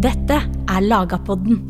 Dette Lagapodden.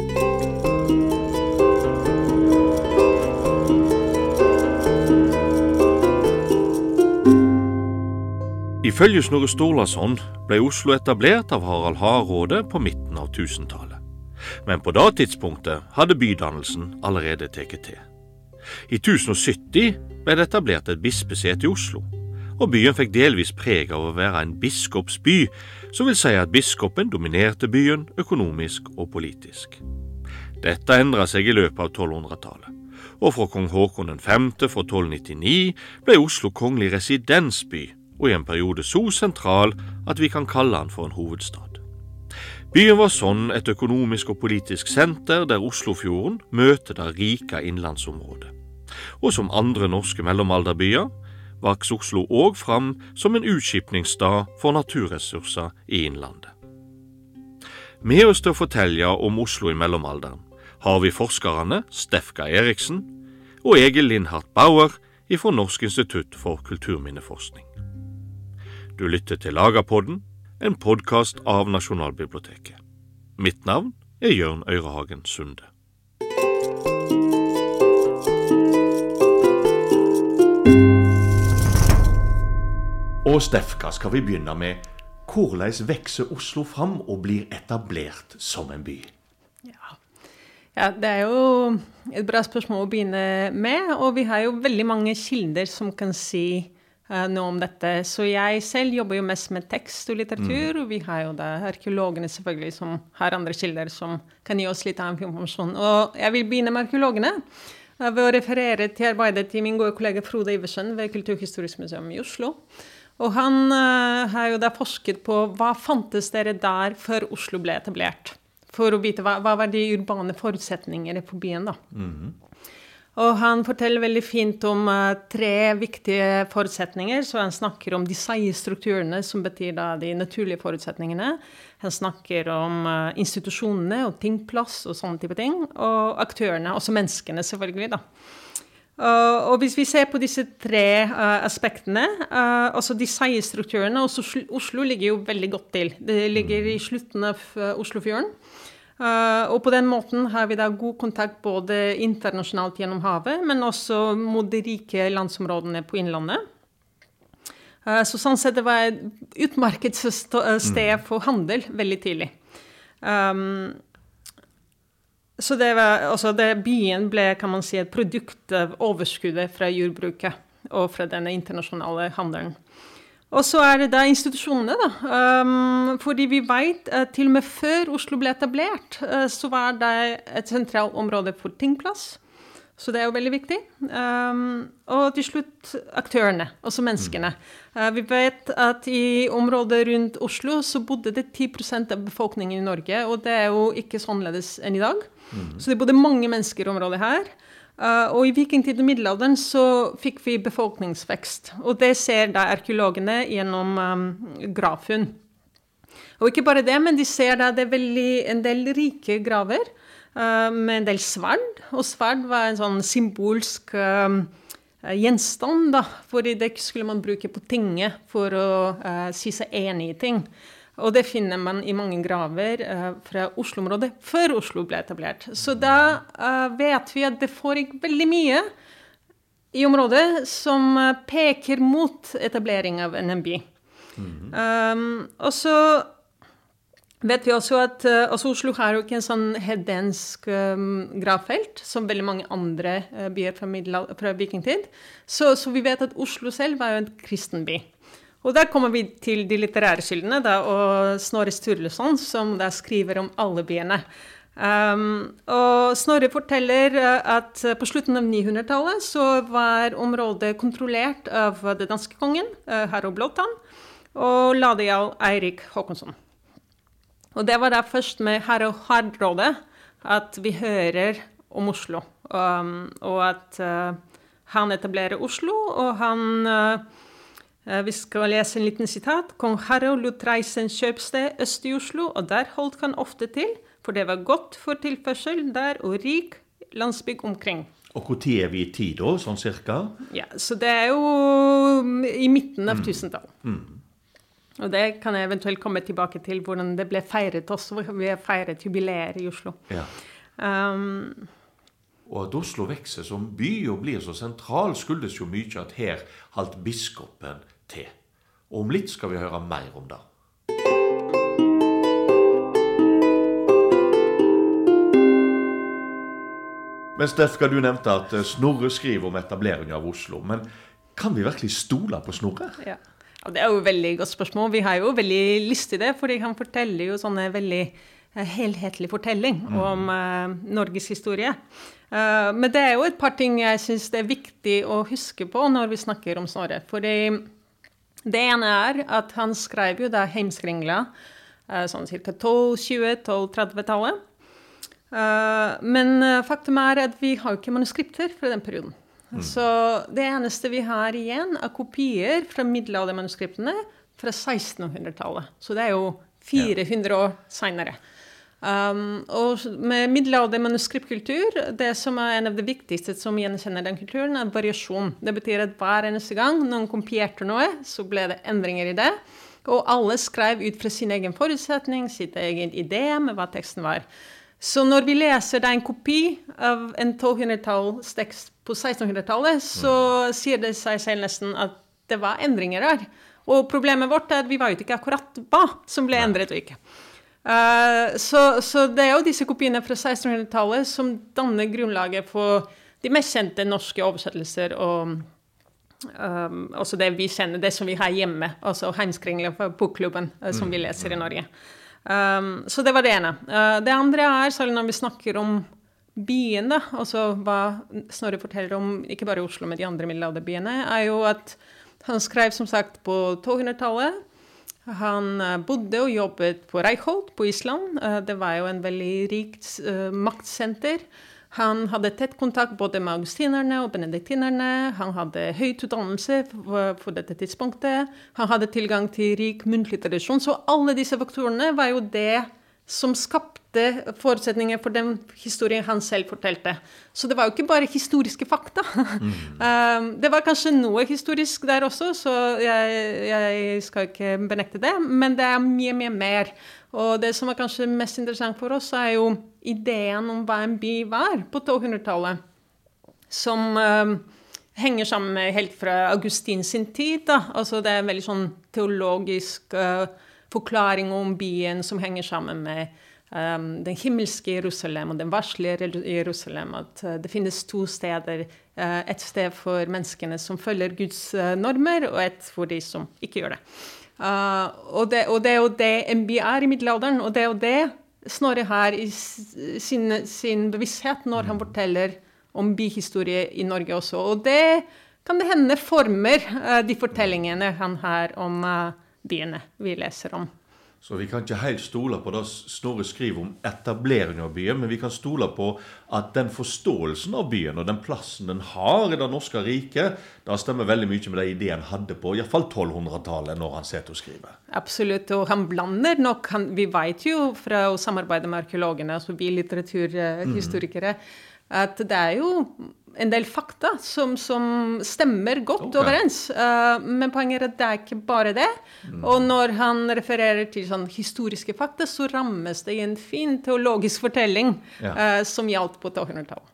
Ifølge Snorre Sturlason ble Oslo etablert av Harald Hardråde på midten av 1000-tallet. Men på det tidspunktet hadde bydannelsen allerede teket til. I 1070 ble det etablert et bispesete i Oslo, og byen fikk delvis preg av å være en biskopsby, som vil si at biskopen dominerte byen økonomisk og politisk. Dette endret seg i løpet av 1200-tallet, og fra kong Håkon 5. fra 1299 ble Oslo kongelig residensby, og i en periode så sentral at vi kan kalle den for en hovedstad. Byen var sånn et økonomisk og politisk senter der Oslofjorden møter det rike innlandsområdet. Og som andre norske mellomalderbyer, vaks Oslo også fram som en utskipningsstad for naturressurser i innlandet. Med oss til å fortelle om Oslo i mellomalderen har vi forskerne Stefka Eriksen og Egil Lindhardt Bauer fra Norsk institutt for kulturminneforskning. Du lytter til Lagapodden, en podcast av Nasjonalbiblioteket. Mitt navn Jørn Øyrehagen Sunde. Og Stefka, skal vi begynne med hvordan vekser Oslo fram og blir etablert som en by? Ja, det jo et bra spørsmål å begynne med, og vi har jo veldig mange kilder som kan si noe om dette. Så jeg selv jobber jo mest med tekst og litteratur, og vi har jo da arkeologene selvfølgelig som har andre kilder som kan gi oss litt annen informasjon. Og jeg vil begynne med arkeologene ved å referere til arbeidet til min gode kollega Frode Iversen ved Kulturhistorisk museum i Oslo. Og han har jo da forsket på hva fantes dere der før Oslo ble etablert, for å vite hva var de urbane forutsetningene på byen da. Og han forteller veldig fint om 3 viktige forutsetninger, så han snakker om de strukturene, som betyr da de naturlige forutsetningene. Han snakker om institusjonene og tingplass og sånne type ting, og aktørene, også menneskene selvfølgelig da. Og hvis vi ser på disse 3 aspektene, altså de strukturene, Oslo ligger jo veldig godt til. Det ligger i slutten av Oslofjorden. Og på den måten har vi da god kontakt både internasjonalt gjennom havet, men også mot de rike landsområdene på innlandet. Så sånn sett det var et utmerket sted for handel veldig tidlig. Så det var, altså byen ble, kan man si, et produkt av overskuddet fra jordbruket og fra denne internasjonale handelen. Og så det da institusjonene da, fordi vi vet at til og med før Oslo ble etablert, så var det et sentralt område for tingplass, så det jo veldig viktig. Og til slutt aktørene, altså menneskene. Vi vet at i området rundt Oslo så bodde det 10% av befolkningen i Norge, og det jo ikke sånnedes enn i dag. Så det bodde mange mennesker i området her. Og i vikingtid og middelalderen så fikk vi befolkningsvekst, og det ser da arkeologene gjennom gravfunn. Og ikke bare det, men de ser da det en del rike graver, med en del sverd, og sverd var en sånn symbolsk gjenstand da, fordi det skulle man bruke på tinget for å si seg enig i ting. Og det finner man i mange graver fra Oslo-området før Oslo ble etablert. Så da vet vi at det foregikk veldig mye i området som peker mot etablering av en by. Og så vet vi også at Oslo har jo ikke en sånn hedensk gravfelt, som veldig mange andre byer fra vikingtid. Så vi vet at Oslo selv var jo en kristen by. Og der kommer vi til de litterære kildene, da, og Snorre Sturluson, som da skriver om alle byene. Og Snorre forteller at på slutten av 900-tallet så var området kontrollert av det danske kongen, Harald Blåtann, og Ladejarl Eirik Håkonsson. Og det var da først med Harald Hardråde at vi hører om Oslo, og at han etablerer Oslo, og han... Vi skal lese en liten sitat. Kong Harald lot reise en kjøpsted øst i Oslo, og der holdt han ofte til, for det var godt for tilførsel der og rik landsbygd omkring. Og hvor tid vi i tid da, sånn cirka? Ja, så det jo i midten av 1000-tallet. Og det kan jeg eventuelt komme tilbake til, hvordan det ble feiret også. Vi har feiret jubileer i Oslo. Ja. Og at Oslo vekser som by og blir så sentral, skyldes jo mye at her holdt biskopen til. Og om litt skal vi høre mer om det. Men Steffka, du nevnte at Snorre skriver om etableringen av Oslo, men kan vi virkelig stole på Snorre? Ja, og det er jo et veldig godt spørsmål. Vi har jo veldig lyst til det, fordi han forteller jo sånne veldig helhetlig fortelling om Norges historie. Men det er jo et par ting jeg synes det er viktig å huske på når vi snakker om Snorre. Fordi det ene er at han skrev jo da Heimskringla, sånn cirka 1220-1230-tallet. Men faktum er at vi har ikke manuskripter fra den perioden. Så det eneste vi har igjen er kopier fra middelaldermanuskriptene fra 1600-tallet. Så det er jo 400 år senere. Og med middelaldermanuskriptkultur, det som er en av det viktigste som gjenkjenner den kulturen, er variasjon. Det betyr at hver eneste gang noen kopierte noe, så ble det endringer i det. Og alle skrev ut fra sin egen forutsetning, sitt egen idé med hva teksten var. Så når vi leser en kopi av en 1200-tallstekst på 1600-tallet, så sier det seg selv nesten at det var endringer der. Og problemet vårt er at vi vet ikke akkurat hva som ble endret og ikke. Så det er jo disse kopiene fra 1600-tallet som danner grunnlaget for de mest kjente norske oversettelser og også det vi kjenner, det som vi har hjemme, altså Heimskringla fra Bokklubben, som vi leser i Norge. Så det var det ene. Det andre er, særlig når vi snakker om byene, altså hva Snorre forteller om, ikke bare Oslo, men de andre middelalderbyene, er jo at han skrev som sagt på 1200-tallet. Han bodde og jobbet på Reykholt på Island. Det var jo en veldig rikt maktsenter. Han hadde tett kontakt både med augustinerne og benediktinerne. Han hadde høyt utdannelse for dette tidspunktet. Han hadde tilgang til rik muntlig tradisjon. Så alle disse faktorene var jo det som skapte forutsetninger for den historien han selv fortalte. Så det var jo ikke bare historiske fakta. Det var kanskje noe historisk der også, så jeg skal ikke benekte det, men det er mye, mye mer. Og det som er kanskje mest interessant for oss er jo ideen om hva en by var på 1200-tallet, som henger sammen med helt fra Augustin sin tid. Da. Altså det er en veldig sånn teologisk forklaring om byen som henger sammen med den himmelske Jerusalem og den varslige Jerusalem, at det finnes to steder, et sted for menneskene som følger Guds normer, og et for de som ikke gjør det. Og det er jo det en by er i middelalderen, og det er jo det Snorre har i sin bevissthet når han forteller om byhistorie i Norge også. Og det kan det hende former de fortellingene han har om byene vi leser om. Så vi kan ikke helt stole på det Snorre skriver om etablering av byen, men vi kan stole på at den forståelsen av byen og den plassen den har i det norske riket, da stemmer veldig mye med det ideen hadde på, i hvert fall 1200-tallet, når han setter og skriver. Absolutt, og han blander nok, vi vet jo fra å samarbeide med arkeologene, altså vi litteraturhistorikere, at det er jo en del fakta som stemmer godt overens. Men poenget er at det er ikke bare det. Og når han refererer til sånn historiske fakta, så rammes det i en fin teologisk fortelling som gjaldt på 1200-tallet.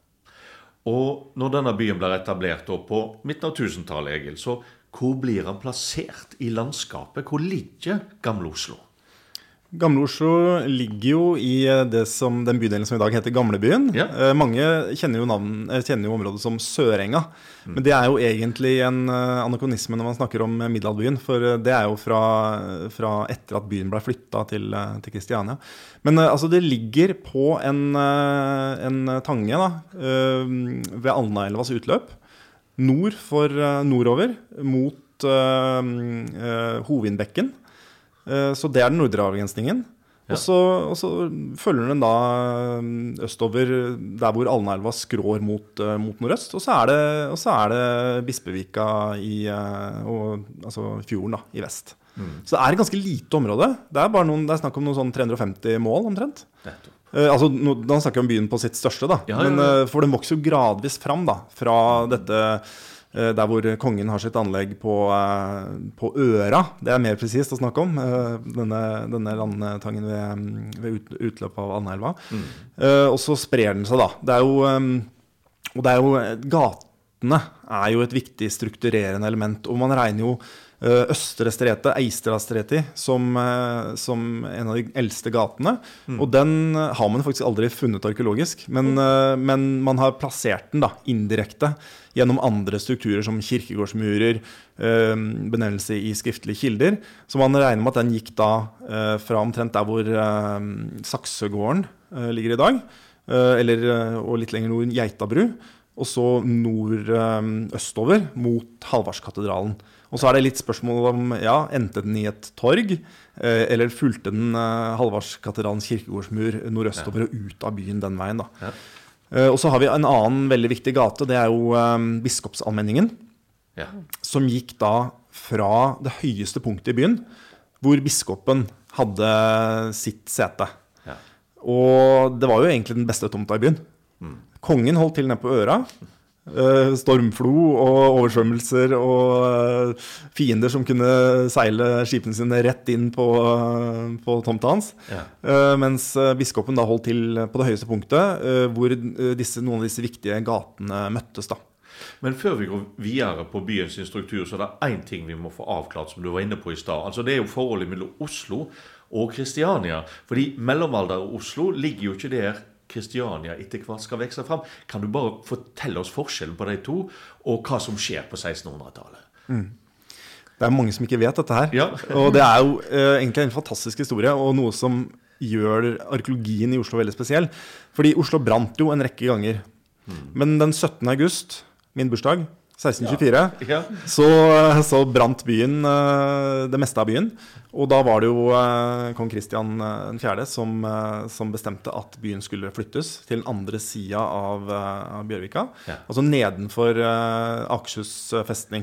Og når denne byen blir etablert på midten av 1000-tallet, Egil, så hvor blir han plassert i landskapet? Hvor ligger Gamle Oslo? Gamle Oslo ligger jo i den bydelen som i dag heter Gamlebyen. Ja. Mange kjenner jo området som Sørenga, men det er jo egentlig en anakronisme når man snakker om middelalderbyen, for det er jo fra etter at byen ble flyttet til Kristiania. Men altså det ligger på en tange da, ved Alnaelvas utløp, nordover mot Hovindbekken. Så det er den nordre avgrensningen. Ja. Og så følger den da østover der hvor Alnaelva skrår mot nordøst, og så er det Bispevika altså fjorden da, i vest. Så det er et ganske lite område. Det er snakk om noen sånn 350 mål omtrent. Altså, da snakker vi om byen på sitt største da. Ja. Men for den vokser jo gradvis fram da, fra dette der hvor kongen har sitt anlegg på Øra. Det mer presist å snakke om, denne landtangen ved utløpet av Anelva. Og så sprer den seg da. Gatene er jo et viktig strukturerende element, og man regner jo Østre Strete, Eistra Streti, som en av de eldste gatene, og den har man faktisk aldri funnet arkeologisk, men man har plassert den da, indirekte gjennom andre strukturer som kirkegårdsmurer, benevnelse i skriftlige kilder, så man regner med at den gikk da fra omtrent der hvor Saksegården ligger i dag, og litt lenger nord Geitabru, og så nord-østover mot Hallvardskatedralen. Og så det litt spørsmål om, endte den i et torg, eller fulgte den Hallvardskatedralens kirkegårdsmur nordøstover og ut av byen den veien da. Ja. Og så har vi en annen veldig viktig gate, det jo Biskopsalmenningen, som gikk da fra det høyeste punktet i byen, hvor biskopen hadde sitt sete. Ja. Og det var jo egentlig den beste tomta i byen. Kongen holdt til ned på Øra, stormflo og oversvømmelser og fiender som kunne seile skipene sine rett inn på tomta hans, mens biskopen da holdt til på det høyeste punktet, hvor noen av disse viktige gatene møttes da. Men før vi går videre på byens struktur, så det en ting vi må få avklart, som du var inne på i stad. Altså det jo forholdet mellom Oslo og Kristiania, fordi mellomalder og Oslo ligger jo ikke der Kristiania etter hvert skal vekse frem. Kan du bare fortelle oss forskjellen på de to, og hva som skjer på 1600-tallet? Det mange som ikke vet dette her, og det jo egentlig en fantastisk historie, og noe som gjør arkeologien i Oslo veldig spesiell. Fordi Oslo brant jo en rekke ganger. Men den 17. august, min bursdag, 1624, så brant byen, det meste av byen, og da var det jo kong Kristian 4. som bestemte at byen skulle flyttes til den andre siden av Bjørvika, altså nedenfor Akershus festning.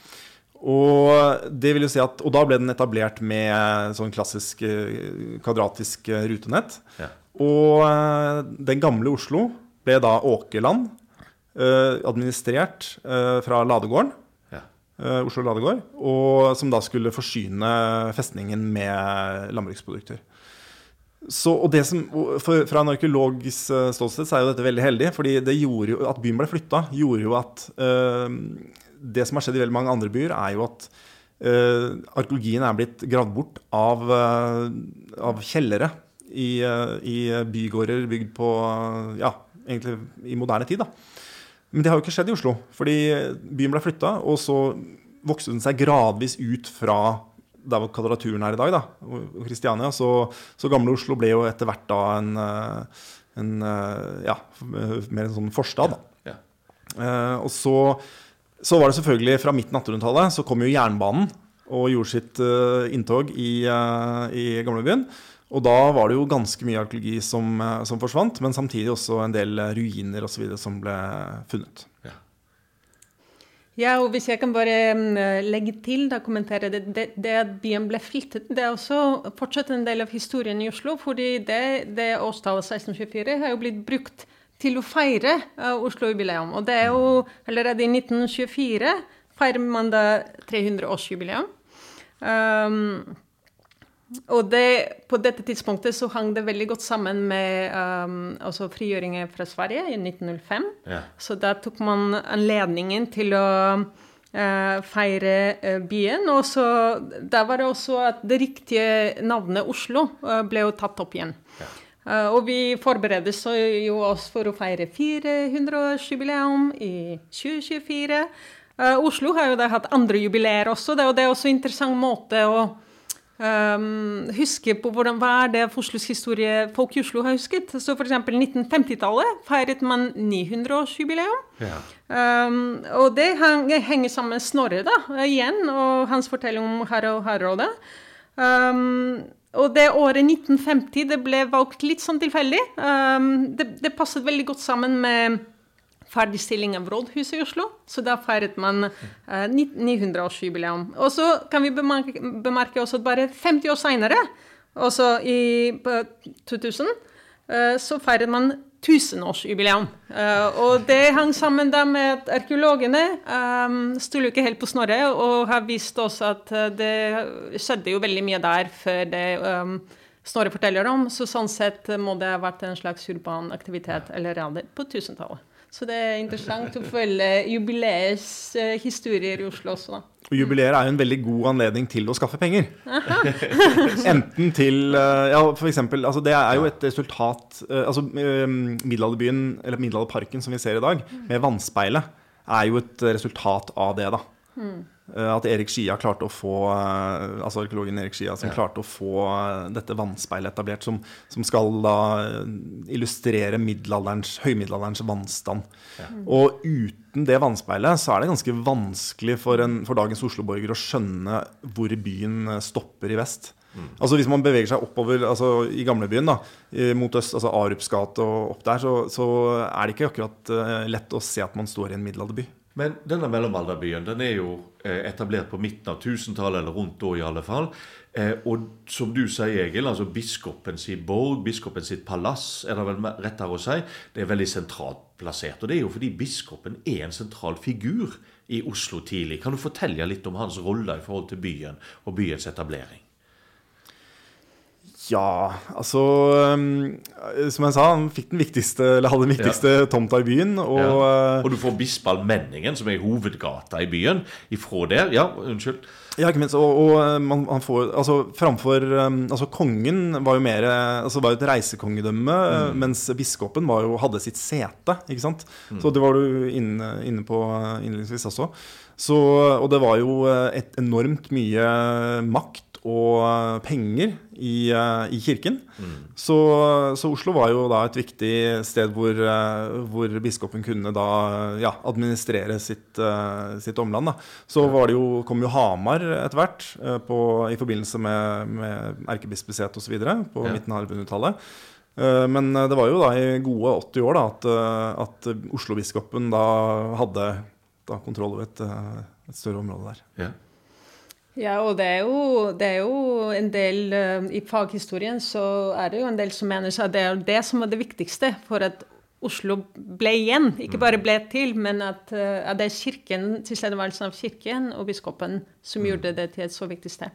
Og det vil jo si at, og da ble den etablert med sånn klassisk kvadratisk rutenett, og den gamle Oslo ble da Åkerland, administrert fra Ladegården, Oslo Ladegård, og som da skulle forsyne festningen med landbruksprodukter. Så, og det som, fra en arkeologisk ståsted så jo dette veldig heldig, fordi det gjorde jo, at byen ble flyttet, gjorde jo at det som har skjedd i veldig mange andre byer jo at arkeologien blitt gravd bort av kjellere i bygårder bygd på, egentlig i moderne tid da. Men det har jo ikke skjedd i Oslo, fordi byen ble flyttet, og så vokste den seg gradvis ut fra der hvor kvadraturen i dag da, og Kristiania, så gamle Oslo ble jo etter hvert da mer en sånn forstad da. Og så var det selvfølgelig fra midten av 1800-tallet, så kom jo jernbanen og gjorde sitt inntog i gamlebyen, og da var det jo ganske mye arkeologi som forsvant, men samtidig også en del ruiner og så videre som ble funnet. Ja, og hvis jeg kan bare legge til, da kommentere det at byen ble flyttet, det også fortsatt en del av historien i Oslo, fordi det årstallet 1624 har jo blitt brukt til å feire Oslo-jubileum, og det jo allerede i 1924 feirer man da 300-årsjubileum. Og på dette tidspunktet så hang det veldig godt sammen med frigjøringen fra Sverige i 1905. Så da tok man anledningen til å feire byen, og så da var det også at det riktige navnet Oslo ble jo tatt opp igjen. Og vi forbereder jo oss for å feire 400-årsjubileum i 2024. Oslo har jo da hatt andre jubileer også, og det også en interessant måte å huske på hva det Oslos historie folk i Oslo har husket. Så for eksempel 1950-tallet feiret man 900-årsjubileum. Og det henger sammen med Snorre da, igjen, og hans fortelling om Harald Hardråde. Og det året 1950, det ble valgt litt sånn tilfeldig. Det passet veldig godt sammen med ferdigstilling av Rådhuset i Oslo, så da feiret man 900-årsjubileum. Og så kan vi bemerke også at bare 50 år senere, også i 2000, så feiret man 1000-årsjubileum. Og det hang sammen da med at arkeologene stod ikke helt på snorret, og har vist oss at det skjedde jo veldig mye der før det Snorre forteller om, så sånn sett må det ha vært en slags urban aktivitet allerede på 1000-tallet. Så det interessant å følge jubileets historier I Oslo også da. Og jubileer jo en veldig god anledning til å skaffe penger. Enten til, ja, for eksempel, altså det jo et resultat, altså middelalderbyen, eller middelalderparken som vi ser I dag, med vannspeilet, jo et resultat av det da. At Erik Skia klarte å få, altså arkeologen Erik Skia, som klarte å få dette vannspeilet etablert, som skal da illustrere høymiddelalderens vannstand. Og uten det vannspeilet så det ganske vanskelig for dagens Oslo-borger å skjønne hvor byen stopper I vest. Altså hvis man beveger seg oppover, altså I gamlebyen da, mot øst, altså Arup's gate og opp der, så det ikke akkurat lett å se at man står I en middelalderby. Men denne mellomalderbyen, den jo etablert på midten av 1000-tallet, eller rundt da I alle fall. Og som du sier, Egil, altså biskopens borg, biskopens palass, det vel rettere å si, det veldig sentralt plassert. Og det jo fordi biskopen en sentral figur I Oslo tidlig. Kan du fortelle litt om hans rolle I forhold til byen og byens etablering? Ja, altså, som jeg sa, han fikk hadde den viktigste tomta I byen. Og du får Bispalmenningen, som hovedgata I byen, ifra der. Ja, unnskyld. Ja, ikke minst. Og man får, altså, framfor, altså, kongen var jo mer, altså, var jo et reisekongedømme, mens biskopen hadde sitt sete, ikke sant? Så det var du inne på innledningsvis også. Og det var jo et enormt mye makt og penger I kirken. Så Oslo var jo da et viktig sted hvor biskopen kunne da, ja, administrere sitt omland da. Så kom jo Hamar etter hvert I forbindelse med erkebispeset og så videre på midten av 1100-tallet. Men det var jo da I gode 80 år da at Oslo-biskopen da hadde da kontroll over et større område der. Ja. Ja, og det jo en del I faghistorien så det jo en del som mener at det det som det viktigste for at Oslo ble igjen, ikke bare ble til, men at det kirken, tilstedeværelsen av kirken og biskopen som gjorde det til et så viktig sted.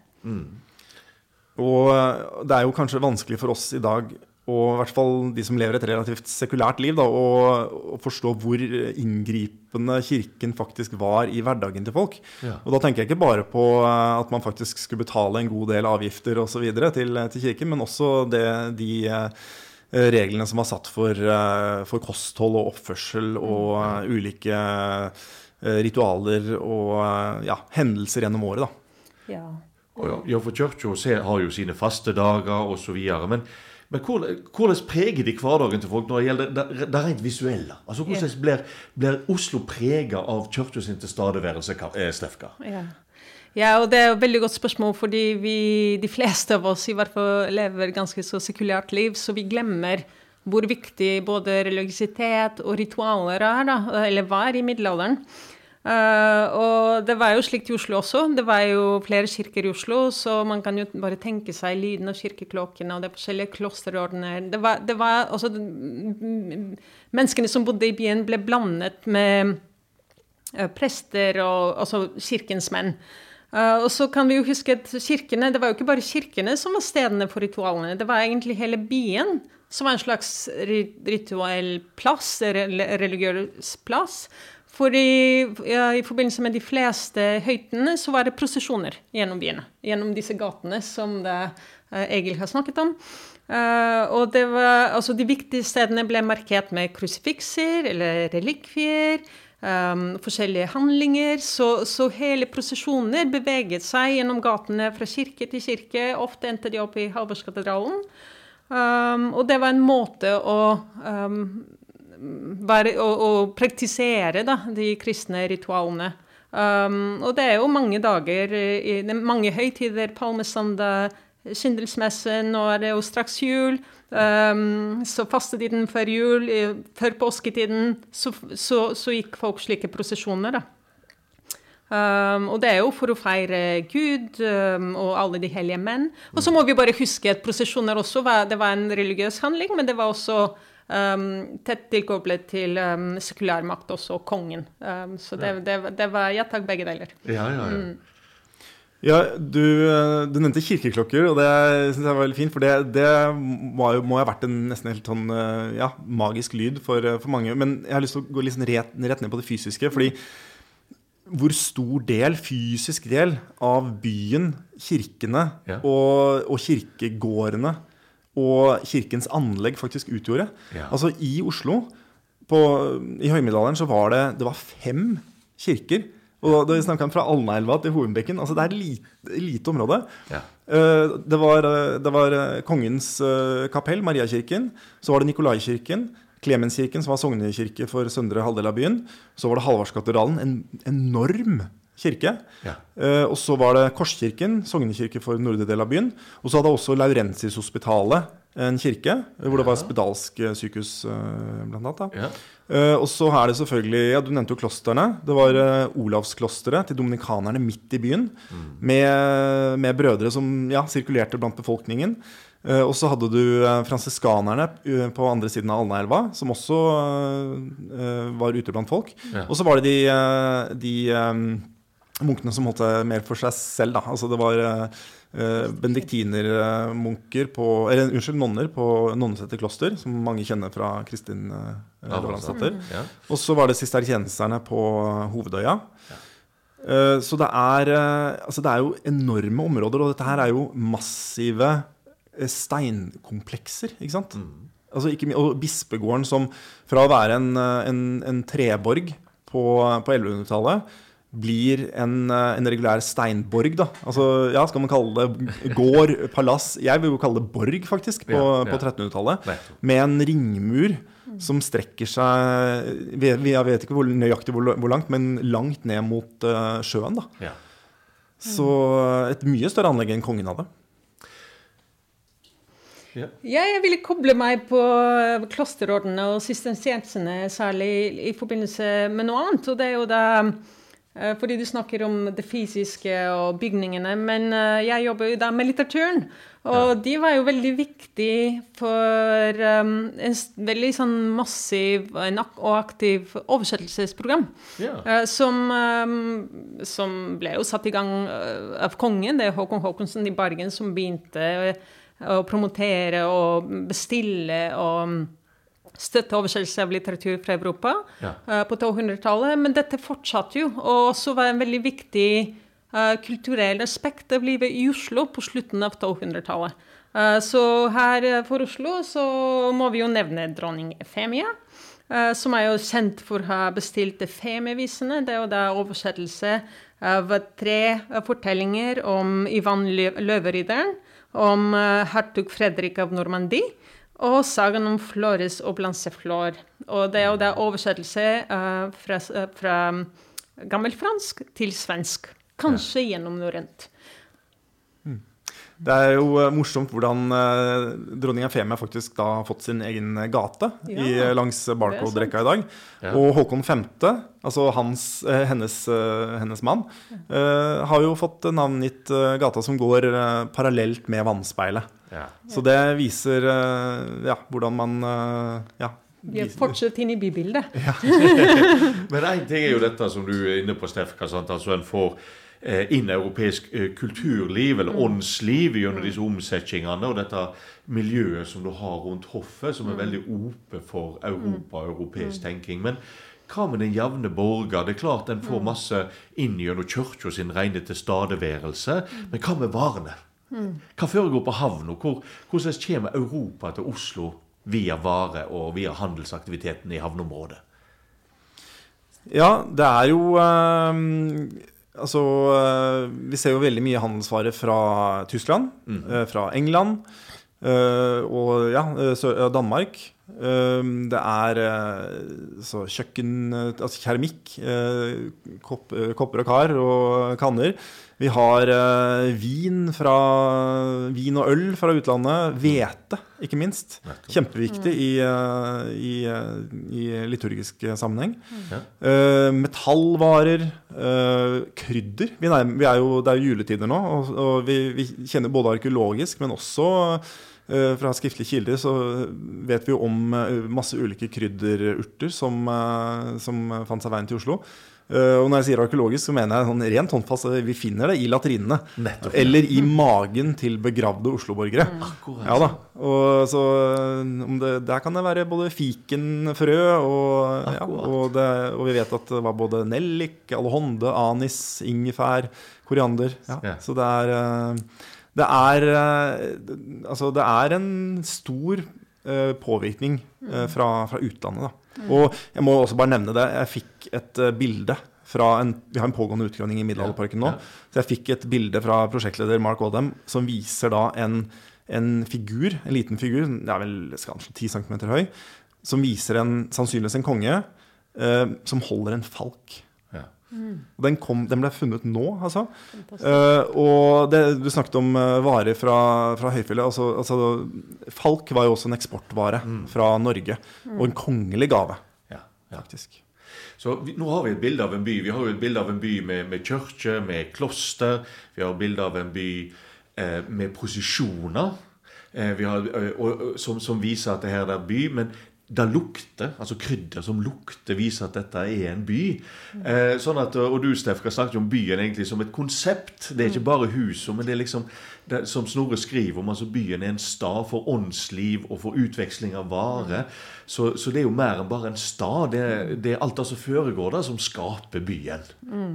Og det jo kanskje vanskelig for oss I dag og I hvert fall de som lever et relativt sekulært liv da, og forstå hvor inngripende kirken faktisk var I hverdagen til folk. Og da tenker jeg ikke bare på at man faktisk skulle betale en god del avgifter og så videre til kirken, men også de reglene som var satt for kosthold og oppførsel og ulike ritualer og ja, hendelser gjennom året da. Ja, for kirken har jo sine faste dager og så videre, men hvordan preger de hverdagen til folk når det gjelder det rent visuelle? Altså, hvordan blir Oslo preget av kirkens tilstedeværelse, Stefka? Ja, og det et veldig godt spørsmål, fordi de fleste av oss I hvert fall lever ganske så sekulært liv, så vi glemmer hvor viktig både religiøsitet og ritualer da, eller var I middelalderen. Og det var jo slikt I Oslo også. Det var jo flere kirker I Oslo, så man kan jo bare tenke seg lyden av kirkeklokkene og det forskjellige klosterordner. Det var altså, menneskene som bodde I byen ble blandet med prester og altså kirkens menn. Og så kan vi jo huske at kirkene, det var jo ikke bare kirkene som var stedene for ritualene, det var egentlig hele byen som var en slags rituell plass, religiøs plass. For I forbindelse med de fleste høytene så var det prosesjoner gjennom byene, gjennom disse gatene som Egil har snakket om. Og det var, altså de viktige stedene ble markert med krusifikser eller relikvier, forskjellige handlinger, så hele prosesjoner beveget seg gjennom gatene fra kirke til kirke, ofte endte de opp I Halvorskatedralen. Og det var en måte å praktisere da, de kristne ritualene. Og det jo mange dager, mange høytider, palmesøndag, skindelsmessen, nå det jo straks jul, så fastetiden før jul, før påsketiden, så gikk folk slike prosesjoner da. Og det jo for å feire Gud og alle de hellige menn. Og så må vi bare huske at prosesjoner også det var en religiøs handling, men det var også tett tilkoblet til sekulærmakt også, kongen. Så det var, jeg tar begge deler. Ja. Ja, du nevnte kirkeklokker, og det synes jeg var veldig fint, for det må ha vært en nesten helt sånn, magisk lyd for mange. Men jeg har lyst til å gå litt sånn rett ned på det fysiske, fordi hvor stor fysisk del av byen, kirkene og kirkegårdene og kirkens anlegg faktisk utgjorde. Altså i Oslo, i høymiddelalderen, så var det var 5 kirker. Og da vi snakket fra Alnaelva til Hovenbekken, altså det et lite område. Det var kongens kapell, Mariakirken, så var det Nikolaikirken, Klemenskirken, som var sognekirke for søndre halvdel av byen, så var det Halvardskatedralen, en enorm kirke, og så var det Korskirken, sognekirke for nordre del av byen, og så hadde også Laurentius-hospitalet en kirke, hvor det var spedalsk sykehus blant annet. Og så det selvfølgelig, du nevnte jo klosterne, det var Olavsklosteret til dominikanerne midt i byen, med brødre som sirkulerte blant befolkningen. Og så hadde du fransiskanerne på andre siden av Alnaelva, som også var ute blant folk. Og så var det de munkene som holdt seg mer for seg selv, da. Altså det var benediktinermunker nonner på Nonneseter kloster, som mange kjenner fra Kristin Lavransdatter. Og så var det sistertjenesterne på Hovedøya. Så det jo enorme områder, og dette her jo massive steinkomplekser, ikke sant? Altså og Bispegården, som fra å være en treborg på 1100-tallet, blir en regulær steinborg, da. Altså, skal man kalle det gård, palass? Jeg vil jo kalle det borg, faktisk, på 1300-tallet. Med en ringmur som strekker seg, jeg vet ikke nøyaktig hvor langt, men langt ned mot sjøen, da. Så et mye større anlegg enn kongen hadde. Jeg ville koble meg på klosterordene og sistersienserne, særlig i forbindelse med noe annet, og det jo da fordi du snakker om det fysiske og bygningene, men jeg jobber jo da med litteraturen, og de var jo veldig viktige for en veldig sånn massiv og aktiv oversettelsesprogram, som ble jo satt i gang av kongen, det Håkon Håkonsen i Bergen som begynte å promotere og bestille og støtte oversettelse av litteratur fra Europa på 200-tallet, men dette fortsatte jo, og så var en veldig viktig kulturell aspekt av livet i Oslo på slutten av 200-tallet. Så her for Oslo så må vi jo nevne dronning Efemia, som jo kjent for å ha bestilt Efemia-visene. Det jo da oversettelse av 3 fortellinger om Ivan Løveridderen, om hertug Fredrik av Normandie, og sagan om Flores og Blanceflor. Og det jo da oversettelse fra gammelfransk til svensk, kanskje gjennom norrønt. Det jo morsomt hvordan dronning Efemia faktisk da har fått sin egen gate langs Barcode-rekka i dag. Og Håkon 5., altså hennes mann, har jo fått navngitt gata som går parallelt med vannspeilet. Så det viser hvordan man fortsatt inn i bybildet. Men en ting jo dette som du inne på, Steffka, altså en får inn europeisk kulturliv eller åndsliv gjennom disse omsetningene og dette miljøet som du har rundt hoffet, som veldig åpent for Europa og europeisk tenking. Men hva med den jevne borger? Det klart den får masse inn gjennom kirken sin rene tilstedeværelse, men hva med varene? Hva foregår på havn, og hvordan kommer Europa til Oslo via vare og via handelsaktiviteten i havnområdet? Ja, det jo vi ser jo veldig mye handelsvarer fra Tyskland, fra England og Danmark. Det så kjøkken, altså keramikk, kopper og kar og kanner. Vi har vin og øl fra utlandet, hvete, ikke minst. Kjempeviktig i liturgisk sammenheng. Metallvarer, krydder. Det jo juletider nå, og vi kjenner både arkeologisk, men også fra skriftlige kilder så vet vi jo om masse ulike krydderurter som fant seg veien til Oslo. Og når jeg sier arkeologisk, så mener jeg sånn rent håndfast at vi finner det i latrinene. Nettopp. Eller i magen til begravde Oslo-borgere. Akkurat. Ja da. Og så der kan det være både fikenfrø, og vi vet at det var både nellik, allehånde, anis, ingefær, koriander. Ja. Så det er en stor påvirkning fra utlandet da. Og jeg må også bare nevne det, jeg fikk et bilde fra vi har en pågående utgravning i Middelalderparken nå, så jeg fikk et bilde fra prosjektleder Mark Wadham som viser da en figur, en liten figur, det er vel 10 cm høy, som viser sannsynligvis en konge som holder en falk. Og den ble funnet nå, altså. Og du snakket om varer fra høyfjellet, altså falk var jo også en eksportvare fra Norge, og en kongelig gave, faktisk. Så nå har vi et bilde av en by. Vi har jo et bilde av en by med kirke, med kloster, vi har et bilde av en by med posisjoner, som viser at det her er by, men det lukter, altså krydder som lukter, viser at dette er en by. Sånn at, og du, Steffka, snakket om byen egentlig som et konsept. Det er ikke bare huset, men det er liksom, som Snorre skriver om, altså byen er en stad for åndsliv og for utveksling av varer. Så det er jo mer enn bare en stad. Det er alt det som foregår der som skaper byen.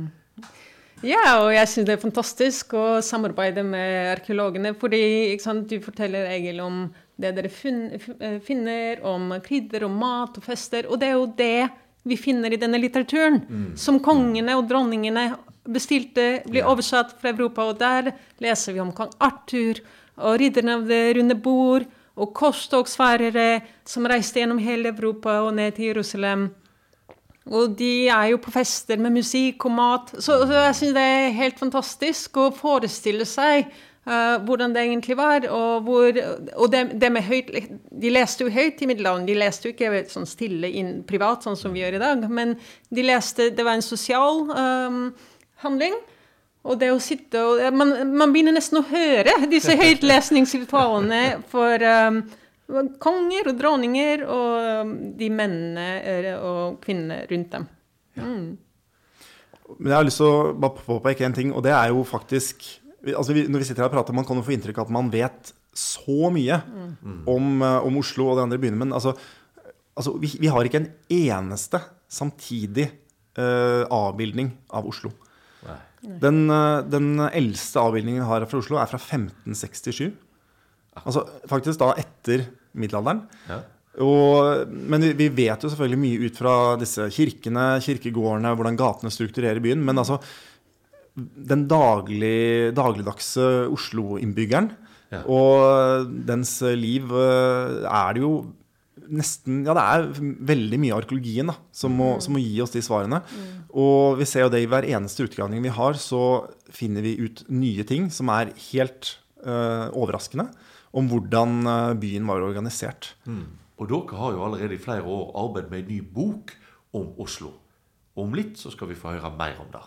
Ja, og jeg synes det er fantastisk å samarbeide med arkeologene, fordi du forteller Egil om det dere finner, om krydder og mat og fester, og det er jo det vi finner i denne litteraturen, som kongene og dronningene bestilte, ble oversatt fra Europa, og der leser vi om kong Arthur, og ridderne av det runde bord, og korstogsfarere som reiste gjennom hele Europa og ned til Jerusalem. Og de er jo på fester med musikk og mat, så jeg synes det er helt fantastisk å forestille seg hvordan det egentlig var, og det med høyt, de leste jo høyt i middelalderen, de leste jo ikke sånn stille privat, sånn som vi gjør i dag, men de leste, det var en sosial handling, og det å sitte, og man begynner nesten å høre disse høytlesningsritualene for konger og dronninger, og de mennene og kvinnene rundt dem. Men jeg har lyst til å bare påpeke en ting, og det er jo faktisk når vi sitter her og prater, man kan jo få inntrykk av at man vet så mye om Oslo og de andre byene, men altså vi har ikke en eneste samtidig avbildning av Oslo. Den eldste avbildningen vi har fra Oslo er fra 1567. Altså faktisk da etter middelalderen. Men vi vet jo selvfølgelig mye ut fra disse kirkene, kirkegårdene, hvordan gatene strukturerer byen, men altså den dagligdagse Oslo-innbyggeren og dens liv er det jo nesten, det er veldig mye arkeologien da, som må gi oss de svarene. Og vi ser jo det i hver eneste utgravning vi har, så finner vi ut nye ting som er helt overraskende om hvordan byen var organisert. Og dere har jo allerede i flere år arbeidet med en ny bok om Oslo. Om litt så skal vi få høre mer om det.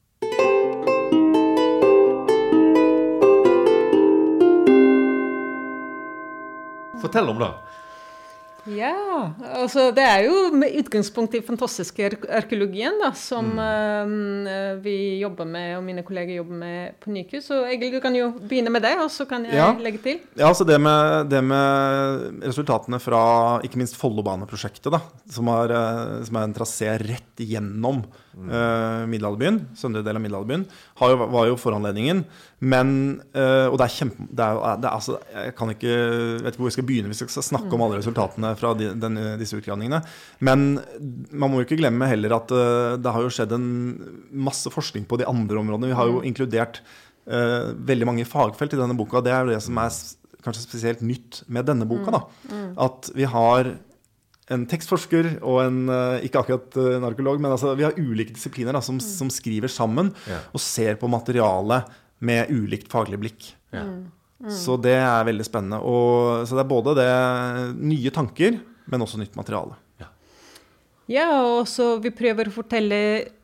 Fortell om det. Ja, altså det er jo med utgangspunkt i fantastisk arkeologien da, som vi jobber med, og mine kolleger jobber med på Nykus. Så Egil, du kan jo begynne med det, og så kan jeg legge til. Ja, altså det med resultatene fra ikke minst Follobaneprosjektet da, som er en trasé rett gjennom Middelalderbyen, søndre del av Middelalderbyen, var jo foranledningen, men, og det er altså, jeg vet ikke hvor jeg skal begynne hvis jeg skal snakke om alle resultatene fra disse utgravningene, men man må jo ikke glemme heller at det har jo skjedd en masse forskning på de andre områdene. Vi har jo inkludert veldig mange fagfelt i denne boka, det er jo det som er kanskje spesielt nytt med denne boka da, at vi har en tekstforsker og ikke akkurat en arkeolog, men altså, vi har ulike disipliner da, som skriver sammen og ser på materialet med ulikt faglig blikk. Så det er veldig spennende. Så det er både det nye tanker, men også nytt materiale. Ja, og så vi prøver å fortelle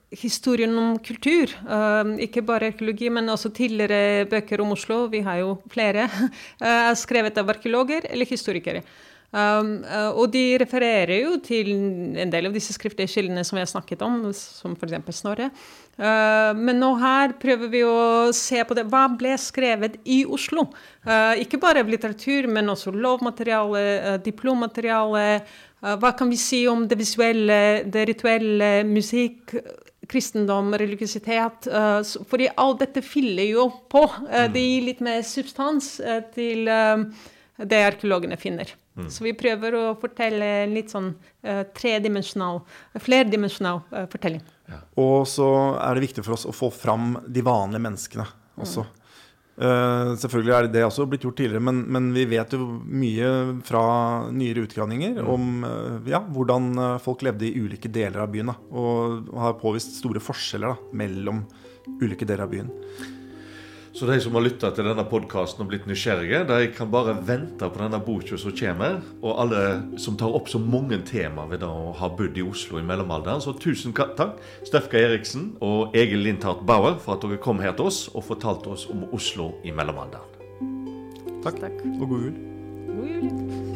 historien om kultur. Ikke bare arkeologi, men også tidligere bøker om Oslo. Vi har jo flere skrevet av arkeologer eller historikere. Og de refererer jo til en del av disse skriftlige kildene som vi har snakket om, som for eksempel Snorre. Men nå her prøver vi å se på det. Hva ble skrevet i Oslo? Ikke bare av litteratur, men også lovmateriale, diplommateriale. Hva kan vi si om det visuelle, det rituelle, musikk, kristendom, religiøsitet? Fordi alt dette fyller jo på. Det gir litt mer substans til det arkeologene finner. Så vi prøver å fortelle en litt sånn flerdimensjonal fortelling. Ja. Og så er det viktig for oss å få fram de vanlige menneskene også. Selvfølgelig er det også blitt gjort tidligere, men vi vet jo mye fra nyere utgravninger om hvordan folk levde i ulike deler av byen, og har påvist store forskjeller mellom ulike deler av byen. Så de som har lyttet til denne podcasten og blitt nysgjerrige, de kan bare vente på denne boka som kommer, og alle som tar opp så mange tema ved å ha bodd i Oslo i mellomalderen. Så tusen takk, Stefka Eriksen og Egil Lindhardt Bauer, for at dere kom her til oss og fortalte oss om Oslo i mellomalderen. Takk, og god jul. God jul.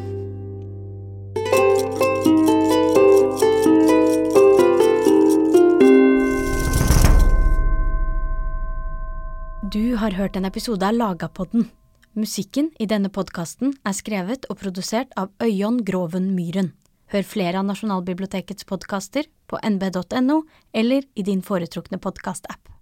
Du har hørt en episode av Lagapodden. Musikken i denne podcasten er skrevet og produsert av Øyon Groven Myhren. Hør flere av Nasjonalbibliotekets podcaster på nb.no eller i din foretrukne podcast-app.